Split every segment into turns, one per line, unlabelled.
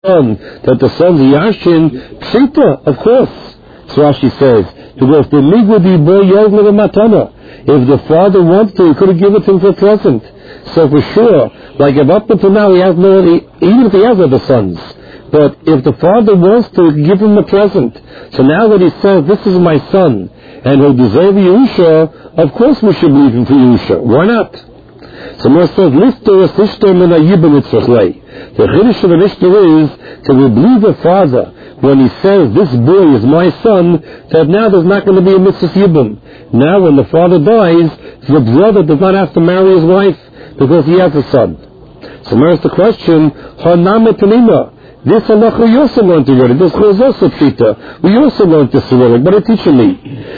son, that the son's Yashin, Pshita, of course. So Rashi says, because the Migudi Bo Yovla Matana, if the father wants to, he could have given it to him for a present. So for sure, like if up until now he has no, even if he has other sons, but if the father wants to, he can give him a present. So now that he says, this is my son, and he'll deserve Yehusha, of course we should believe him for Yehusha. Why not? So Moshe says, Lifter Sishter Mina Yibam Itzrachlei. The Chiddush of the Mishnah is to believe the father when he says, this boy is my son, that now there's not going to be a mitzvah yibum. Now when the father dies, the brother does not have to marry his wife because he has a son. So there's the question, Hanama Tanima. This halacha we also learned already. This is also pshita. We also learned this already. But a teacher me.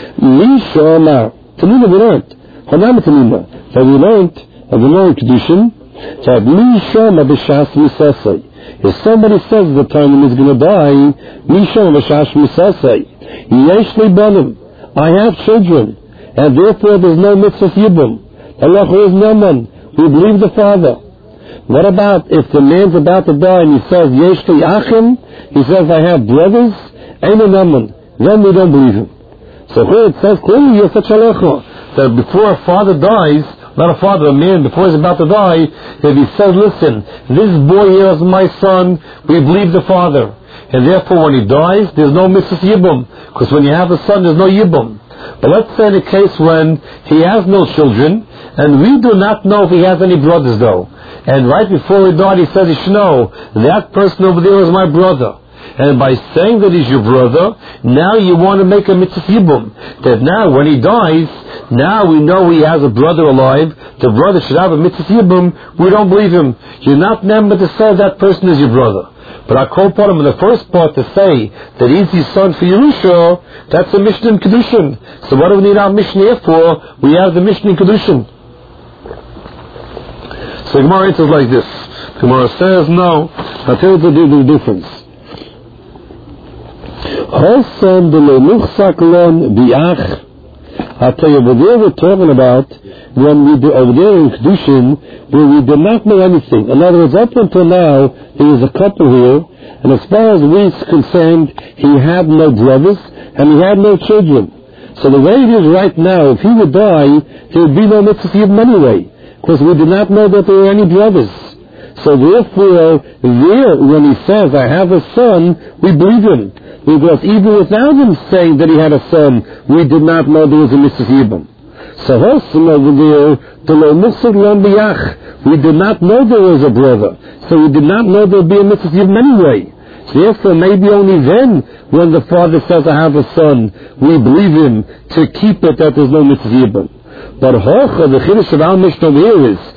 Mishama. Tanima we learned. Hanama Tanima. So we learned Kedushin, that Mishama b'shas misasei. If somebody says at the time when he's going to die, Mishama b'shas misasei, Yesh li banim, I have children, and therefore there's no mitzvah yibum. Allah is naman. We believe the father. What about if the man's about to die and he says Yesh li achim? He says I have brothers, ain't a naman. Then we don't believe him. So here it says clearly you're such halacha that before a father dies, not a father, a man, before he's about to die, if he says, listen, this boy here is my son, we believe the father. And therefore when he dies, there's no mitzvah yibum. Because when you have a son, there's no yibum. But let's say in a case when he has no children, and we do not know if he has any brothers though. And right before he died, he says, you should know, that person over there is my brother. And by saying that he's your brother, now you want to make a mitzvah yibum. That now when he dies, now we know he has a brother alive. The brother should have a mitzvah yibum. We don't believe him. You're not member to say that person is your brother. But I call upon him in the first part to say that he's his son for Yerusha. That's a Mishnah in Kedushin. So what do we need our Mishnah here for? We have the Mishnah in Kedushin. So Gemara answers like this. Gemara says, no. I'll tell you the difference. Hosan de lemuchsak lon biach. I'll tell you, over there we're talking about when we do over there in Kedushin, where we did not know anything. In other words, up until now, there was a couple here, and as far as we're concerned, he had no brothers, and he had no children. So the way it is right now, if he would die, there would be no mitzvah yibum anyway, because we did not know that there were any brothers. So therefore, there, when he says, I have a son, we believe him. Because even without him saying that he had a son, we did not know there was a mitzvah yibum. So Hosan over there, we did not know there was a brother. So we did not know there would be a mitzvah yibum anyway. So therefore, maybe only then, when the father says, I have a son, we believe him to keep it that there's no mitzvah yibum. But Hocha, the Chiddush of our Mishnah here is,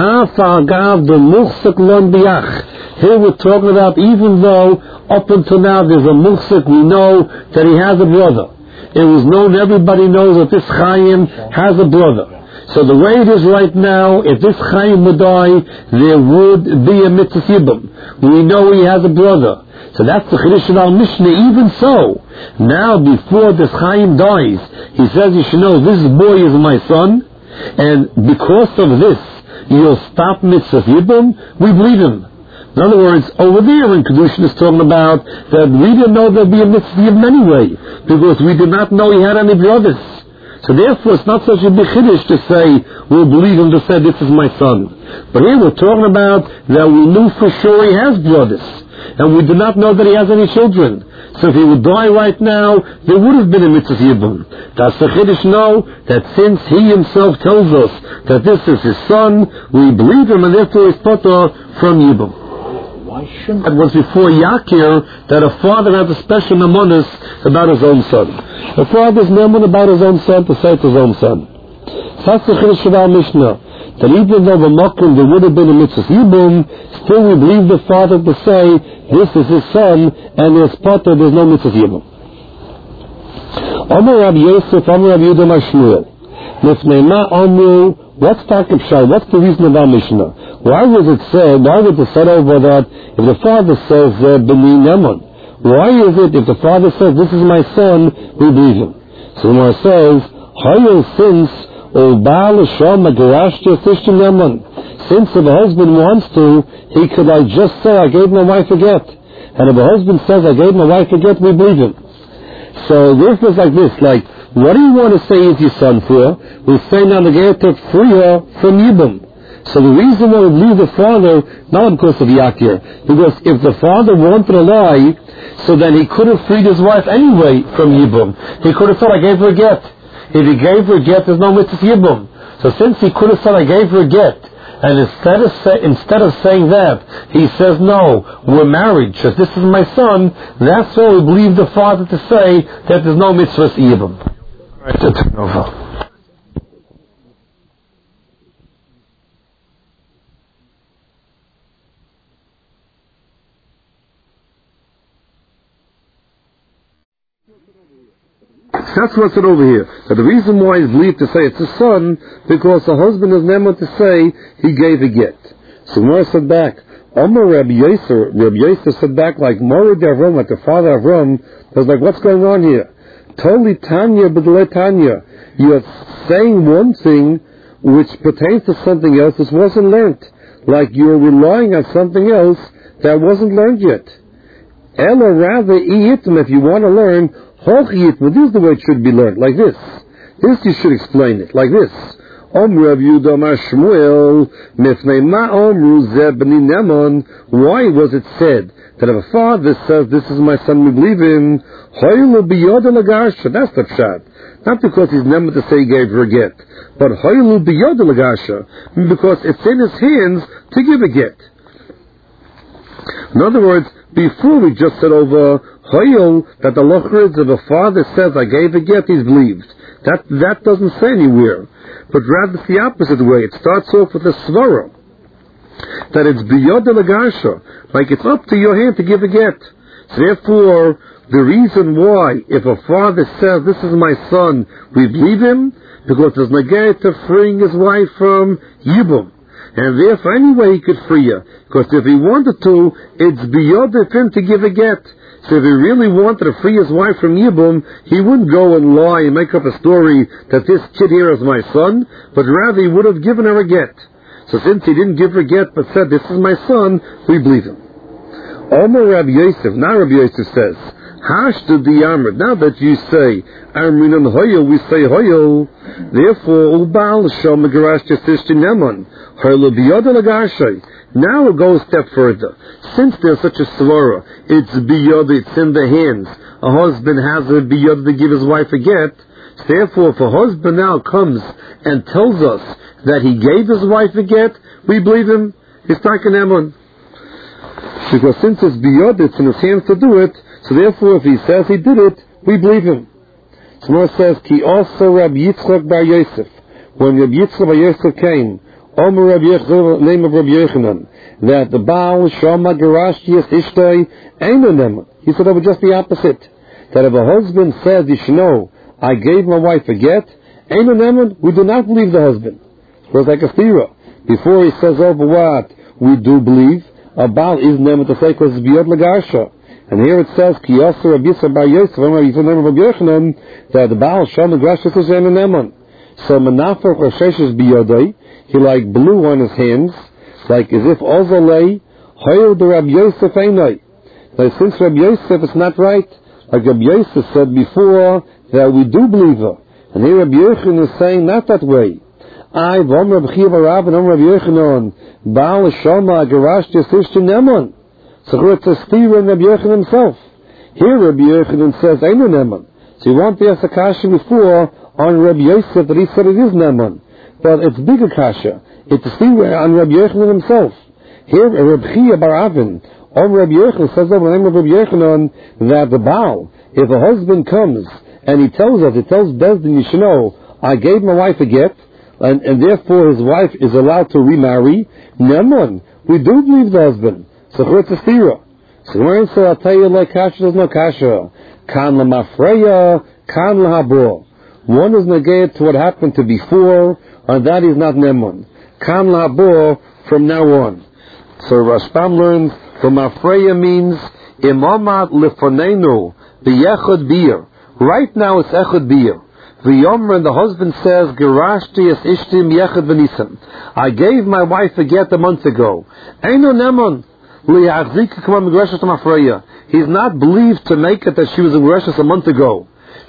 here we're talking about, even though up until now there's a muhsik, we know that he has a brother. It was known, everybody knows that this Chaim has a brother. So the way it is right now, if this Chaim would die, there would be a mitzvah yibum. We know he has a brother. So that's the Chiddush of our Mishnah. Even so, now before this Chaim dies, he says, you should know, this boy is my son, and because of this, you'll stop mitzvah yibum. We believe him. In other words, over there in Kedushin is talking about that we didn't know there'd be a mitzvah yibum anyway, because we did not know he had any brothers. So therefore, it's not such a big chiddush to say, we'll believe him to say, this is my son. But here we're talking about that we knew for sure he has brothers, and we do not know that he has any children. So if he would die right now, there would have been a mitzvah yibum. Does the chiddush know that since he himself tells us that this is his son, we believe him, and therefore he's potter from yibum. It was before Yakir that a father had a special namonis about his own son. A father's namun about his own son to say to his own son. That's the Chiddush of our Mishnah. That even though the Mokum there would have been a mitzvah yibum, still we believe the father to say this is his son and his potter there's no mitzvah yibum. Omer Rabbi Yosef, Omer Rabbi Yehuda Mar Shmuel. Nifnei Omru. What's the reason of our Mishnah? Why was it said over that if the father says B'ni Neman? Why is it if the father says this is my son, we believe him? So the Gemara says, since if the husband wants to, he could just say, I gave my wife a get. And if a husband says, I gave my wife a get, we believe him. So therefore it's like this, like, what do you want to say is your son for? We say now the get to free her from Yibum. So the reason why we believe the father, not because of Yakir, because if the father wanted to lie, so then he could have freed his wife anyway from Yibum. He could have said, I gave her a get. If he gave her a get, there's no mitzvah Yibum. So since he could have said, I gave her a get, and instead of saying that, he says, no, we're married, just this is my son, that's why we believe the father to say that there's no mitzvah Yibum. All right, to turn over. That's what's it over here. But the reason why he's believed to say it's his son, because the husband is never to say he gave a get. So Mora said back, Omer Rabbi Yosef said back like Mora de Avram, like the father of Avram, was like, what's going on here? Totally Tanya, but Tanya. You're saying one thing which pertains to something else that wasn't learnt. Like you're relying on something else that wasn't learned yet. Ella rather if you want to learn, but this is the way it should be learned, like this. This you should explain it, like this. Why was it said that if a father says, this is my son, we believe him, that's the pshat. Not because he's never to say he gave her a get, but because it's in his hands to give a get. In other words, before we just said over Hoyel, that the lochrid of a father says, I gave a get, he's believed. That doesn't say anywhere. But rather it's the opposite way. It starts off with a svara. That it's biyod lagasha. Like it's up to your hand to give a get. So therefore, the reason why, if a father says, this is my son, we believe him, because there's negay to freeing his wife from Yibum. And therefore, anyway, he could free her. Because if he wanted to, it's beyond him to give a get. So if he really wanted to free his wife from Yibum, he wouldn't go and lie and make up a story that this kid here is my son, but rather he would have given her a get. So since he didn't give her a get, but said, this is my son, we believe him. Omer Rabbi Yosef, now Rabbi Yosef says, Hashtu di Amr, now that you say, Amrin and Hoyel, we say Hoyel, therefore, Ubal Shom Megarash Tesishti Neman, Hoyel Biyod Lagashay. Now it goes a step further. Since there's such a svara, it's biyod, it's in the hands. A husband has a biyod to give his wife a get. Therefore, if a husband now comes and tells us that he gave his wife a get, we believe him. It's taken emun. Because since it's biyod, it's in his hands to do it. So therefore, if he says he did it, we believe him. Shmuel says, Ki also Rabbi Yitzchak bar Yosef. When Rabbi Yitzchak bar Yosef came, Omer Rabbi Yochanan, name of Rabbi Yochanan, that the Baal Shama Gerashti Ishtoi Einon. He said it was just the opposite. That if a husband says, you should know, I gave my wife a get, Einon, we do not believe the husband. It was like a stira. Before he says over what we do believe, a Baal is never to say because it's beyond Lagarsha. And here it says, Ki Yosef Rabbi Yitzchak bar Yosef, Omer Rabbi Yochanan, that the Baal Shama Gerashti Ishtoi Einon. So Menafach Roshesh biyodai, he like blew on his hands, like as if Ozalei, Hoyel de Rabbi Yosef Einai. Now since Rabbi Yosef is not right, like Rabbi Yosef said before, that we do believe her. And here Rabbi Yochanan is saying not that way. I, Vom Rabbi Chiya bar Rav and Om Rabbi Yochanan, Baal Shama Garash Yasish Neman. So it's a steer in Rabbi Yochanan himself. Here Rabbi Yochanan says, Einu Neman. So you want the Asakasha before, on Rabbi Yosef that he said it is Neman. But it's bigger kasha. It's a thing on Rabbi Yochanan himself. Here, Rabbi Chiya bar Avin, on Rabbi Yochanan says over the name of Rabbi Yochanan that the Baal, if a husband comes and he tells Bezdin, you should know, I gave my wife a get, and therefore his wife is allowed to remarry, Neman, we do believe the husband. So it's a stira. So when I say, I'll tell you like kasha, there's no kasha. Kan lamafreya, kan lahabor. One is negated to what happened to before, and that is not Neman. Kan la'abo from now on. So Rashbam learns, Mafreya means, Imamat lefonenu, b'yechad bir. Right now it's echad bir. V'yomer, and the husband says, Gerashti es ishtim yechad v'nisam. I gave my wife a get a month ago. Eino Neman. He's not believed to make it that she was in Gershus a month ago.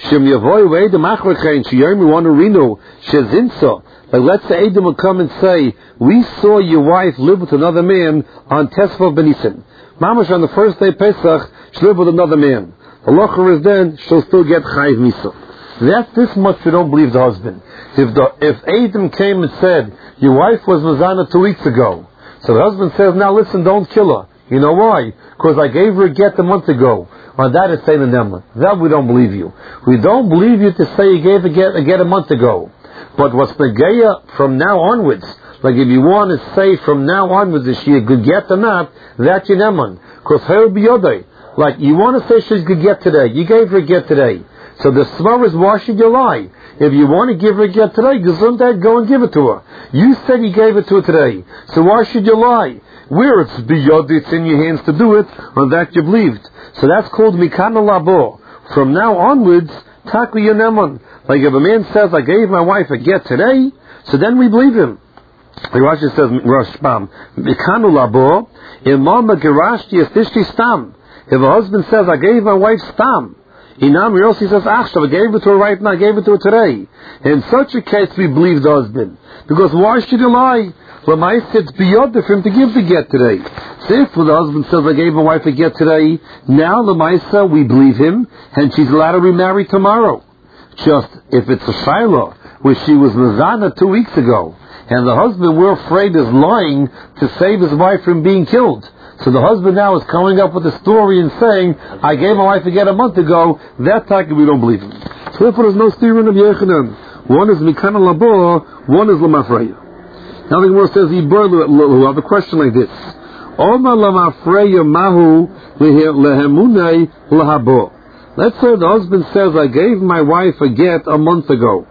Like let's say Adam will come and say, we saw your wife live with another man on Tesvav Benisin. Mamash on the first day Pesach, she lived with another man. The locher is then, she'll still get Chayiv Misa. That's this much we don't believe the husband. If Adam came and said, your wife was Mazana 2 weeks ago, so the husband says, now listen, don't kill her. You know why? Because I gave her a get a month ago. On that is saying the Nemla. That we don't believe you. We don't believe you to say you gave a get a month ago. But what's Negeya from now onwards, like if you want to say from now onwards is she a good get or not, that's your Neman. Because her biyodai. Like you want to say she's good get today, you gave her a get today. So the Svar is why should you lie? If you want to give her a get today, Gesundheit, go and give it to her. You said you gave it to her today. So why should you lie? Where it's biyodai, it's in your hands to do it, on that you believed. So that's called Mikana Labo. From now onwards, Taku Yaneman. Like if a man says, I gave my wife a get today, so then we believe him. The Rashi says, Rashbam, Mikanu Labo, Imama Gerashti Estishti Stam. If a husband says, I gave my wife Stam, Inam Yossi says, Achshav, I gave it to her right now, I gave it to her today. In such a case, we believe the husband. Because why should he lie? Lamaisa, it's beyond for him to give the get today. So if the husband says, I gave my wife a get today, now Lamaisa, we believe him, and she's allowed to remarry tomorrow. Just if it's a Shiloh, where she was Mazana 2 weeks ago, and the husband, we're afraid, is lying to save his wife from being killed. So the husband now is coming up with a story and saying, I gave my wife a get a month ago, that time we don't believe him. So therefore there's no steering of Yechanan. One is Mikana Labo, one is Lamafreya. Now the Gemara says, who have a question like this. Oma Lamafreya Mahu Lehemunei Lahabo. Let's say the husband says, I gave my wife a get a month ago.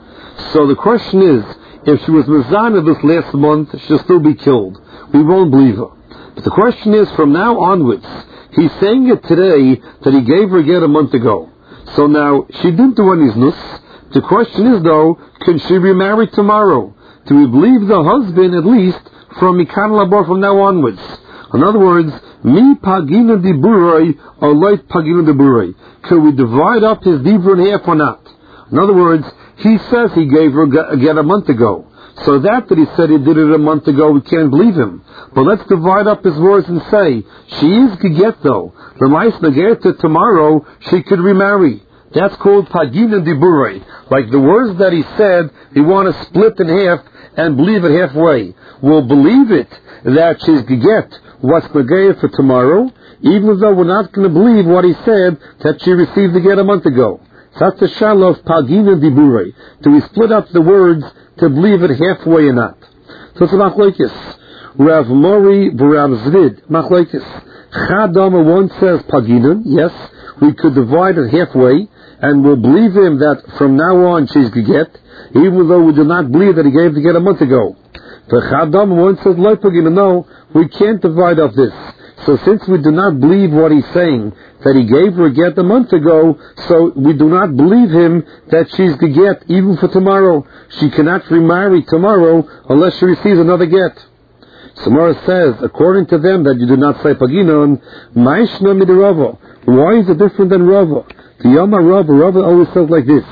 So the question is, if she was Mazana this last month, she'll still be killed. We won't believe her. But the question is, from now onwards, he's saying it today that he gave her a get a month ago. So now, she didn't do any znus. The question is though, can she remarry tomorrow? Do we believe the husband at least from Mikan Labor from now onwards? In other words, mi pagina diburoi or light pagina diburoi. Can we divide up his dibur in half or not? In other words, he says he gave her a get a month ago. So that he said he did it a month ago, we can't believe him. But let's divide up his words and say, she is Geget though. The mice Negeta tomorrow, she could remarry. That's called Pagina Diburei. Like the words that he said, we want to split in half and believe it halfway. We'll believe it that she's Geget, what's Negeta for tomorrow, even though we're not going to believe what he said that she received the get a month ago. So that's the Shalah of Pagina Diburei. Do we split up the words to believe it halfway or not? So it's a machlokes. Rav Mori v'Rav Zvid machlokes. Chadama one says Pagina, yes, we could divide it halfway, and we'll believe him that from now on she's Geget, even though we do not believe that he gave the get a month ago. The Chadama one says Lo Pagina, no, we can't divide up this. So since we do not believe what he's saying, that he gave her a get a month ago, so we do not believe him that she's the get even for tomorrow. She cannot remarry tomorrow unless she receives another get. Samara says, according to them, that you do not say Paginon, Maishna midirava. Why is it different than Rava? The Yama Rava always says like this.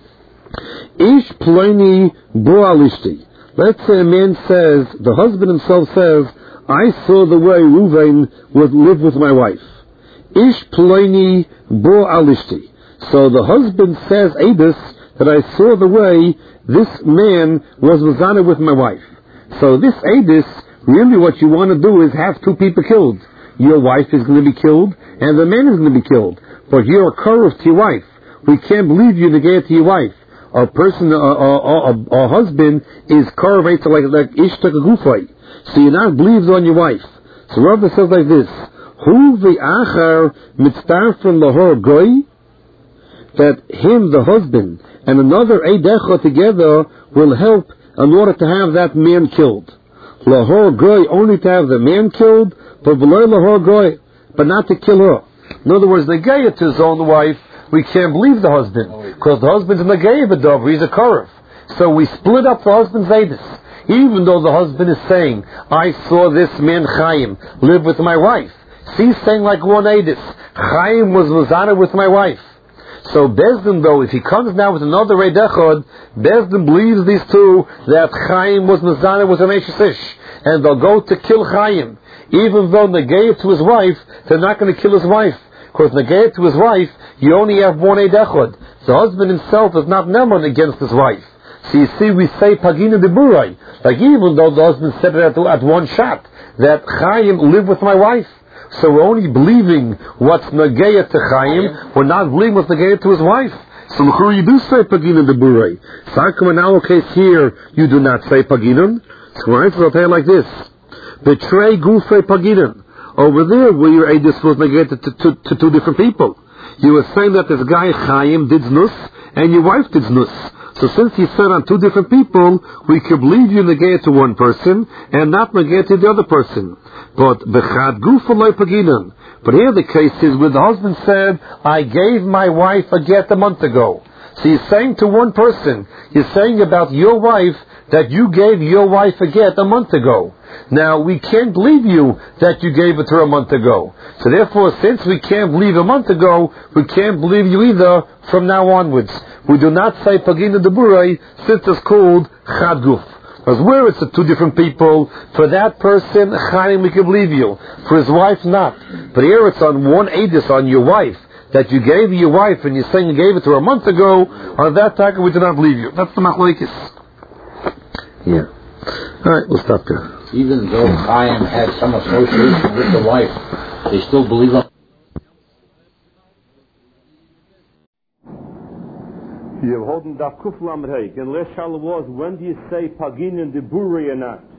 Ish ploni boalishti. Let's say a man says, the husband himself says, I saw the way Ruvain would live with my wife. Ish ploni boalishti. So the husband says, Abis, that I saw the way this man was Mazana with my wife. So this Abis, really what you want to do is have two people killed. Your wife is going to be killed, and the man is going to be killed. But you're a korov to your wife. We can't believe you negate to your wife. A person, a husband is korov like ishtak gufay. So you're not believed on your wife. So Rava says like this: Hu v'achar mitztarfen lahor goy. That him, the husband, and another eidecha together will help in order to have that man killed. Lahor goy, only to have the man killed, but below lahor goy, but not to kill her. In other words, negayah to his own wife, we can't believe the husband, because the husband's negayah b'dov, he's a korov. So we split up the husband's edus. Even though the husband is saying, I saw this man Chaim live with my wife. She's saying like one Edis, Chaim was Muzana with my wife. So Bezdin, though, if he comes now with another Eid Echad, Bezdin believes these two that Chaim was Muzana with an Eishesish, and they'll go to kill Chaim. Even though Negayah to his wife, they're not going to kill his wife. Because Negayah to his wife, you only have one Eid Echad. The husband himself is not Neman against his wife. So you see, we say Pagina de Burai. Like even though the husband said it at one shot, that Chaim lived with my wife. So we're only believing what's Negayah to Chaim, we're not believing what's Negayah to his wife. So you do say Pagina de Burai. So how come in our case here, you do not say Paginun? So I'll tell you like this. Betray Gufre Paginun. Over there, where your Edis was Negayah to two different people. You were saying that this guy Chaim did Znus, and your wife did Znus. So since you said on two different people, we can believe you Negayah to one person, and not Negayah to the other person. But Bechad Gufalai Paginan. But here the case is where the husband said, I gave my wife a get a month ago. So you're saying to one person, you're saying about your wife that you gave your wife a get a month ago. Now, we can't believe you that you gave it to her a month ago. So therefore, since we can't believe a month ago, we can't believe you either from now onwards. We do not say Pagina de Burai since it's called Chad Guf. Because where it's two different people, for that person, Chaim, we can believe you. For his wife, not. But here it's on one Edis, on your wife, that you gave your wife, and you're saying you gave it to her a month ago, on that time we do not believe you. That's the Machlokes. Yeah. Alright, we'll stop there.
Even though Chaim had some association with the wife, they still believe him.
You have holden daf kuf lamed hey. And less was, when do you say Pagin and the Buri or not?